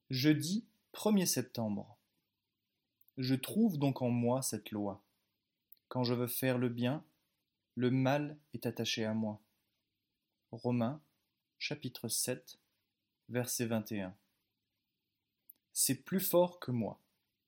Jeudi 1er septembre. Je trouve donc en moi cette loi. Quand je veux faire le bien, le mal est attaché à moi. Romains, chapitre 7, verset 21. C'est plus fort que moi.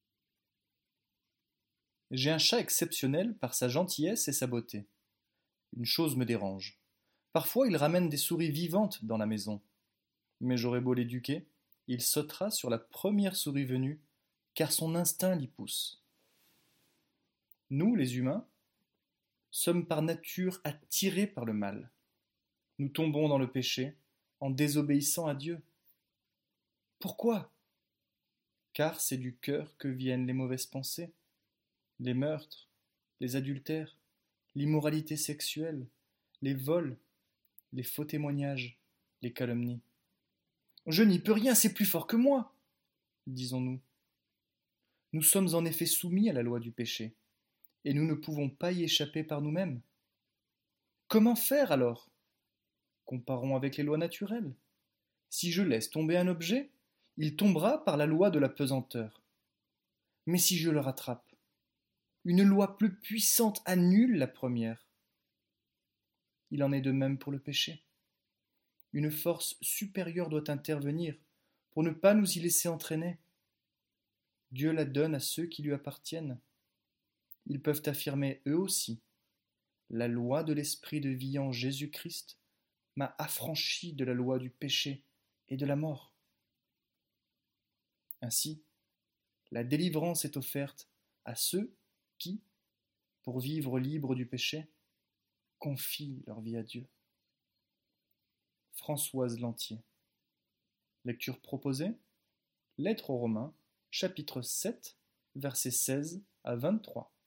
J'ai un chat exceptionnel par sa gentillesse et sa beauté. Une chose me dérange. Parfois il ramène des souris vivantes dans la maison. Mais j'aurais beau l'éduquer, il sautera sur la première souris venue, car son instinct l'y pousse. Nous, les humains, sommes par nature attirés par le mal. Nous tombons dans le péché en désobéissant à Dieu. Pourquoi? Car c'est du cœur que viennent les mauvaises pensées, les meurtres, les adultères, l'immoralité sexuelle, les vols, les faux témoignages, les calomnies. Je n'y peux rien, c'est plus fort que moi, disons-nous. Nous sommes en effet soumis à la loi du péché, et nous ne pouvons pas y échapper par nous-mêmes. Comment faire alors? Comparons avec les lois naturelles. Si je laisse tomber un objet, il tombera par la loi de la pesanteur. Mais si je le rattrape, une loi plus puissante annule la première. Il en est de même pour le péché. Une force supérieure doit intervenir pour ne pas nous y laisser entraîner. Dieu la donne à ceux qui lui appartiennent. Ils peuvent affirmer eux aussi: la loi de l'esprit de vie en Jésus-Christ m'a affranchi de la loi du péché et de la mort. Ainsi, la délivrance est offerte à ceux qui, pour vivre libres du péché, confient leur vie à Dieu. Françoise Lantier. Lecture proposée. Lettre aux Romains, chapitre 7, versets 16 à 23.